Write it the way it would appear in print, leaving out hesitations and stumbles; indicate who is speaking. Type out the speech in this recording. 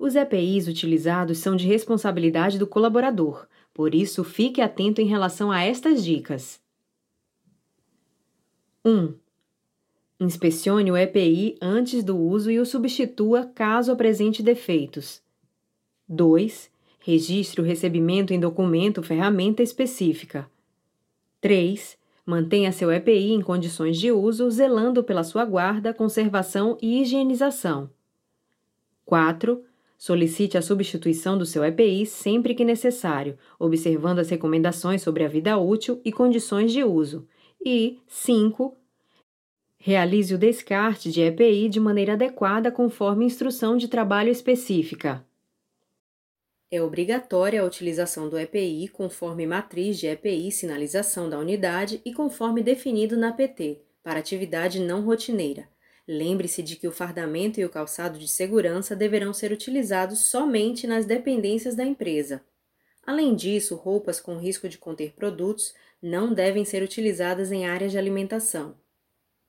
Speaker 1: Os EPIs utilizados são de responsabilidade do colaborador, por isso fique atento em relação a estas dicas. 1. Inspecione o EPI antes do uso e o substitua caso apresente defeitos. 2. Registre o recebimento em documento ferramenta específica. 3. Mantenha seu EPI em condições de uso, zelando pela sua guarda, conservação e higienização. 4. Solicite a substituição do seu EPI sempre que necessário, observando as recomendações sobre a vida útil e condições de uso. E 5. Realize o descarte de EPI de maneira adequada conforme instrução de trabalho específica. É obrigatória a utilização do EPI conforme matriz de EPI sinalização da unidade e conforme definido na PT, para atividade não rotineira. Lembre-se de que o fardamento e o calçado de segurança deverão ser utilizados somente nas dependências da empresa. Além disso, roupas com risco de conter produtos não devem ser utilizadas em áreas de alimentação.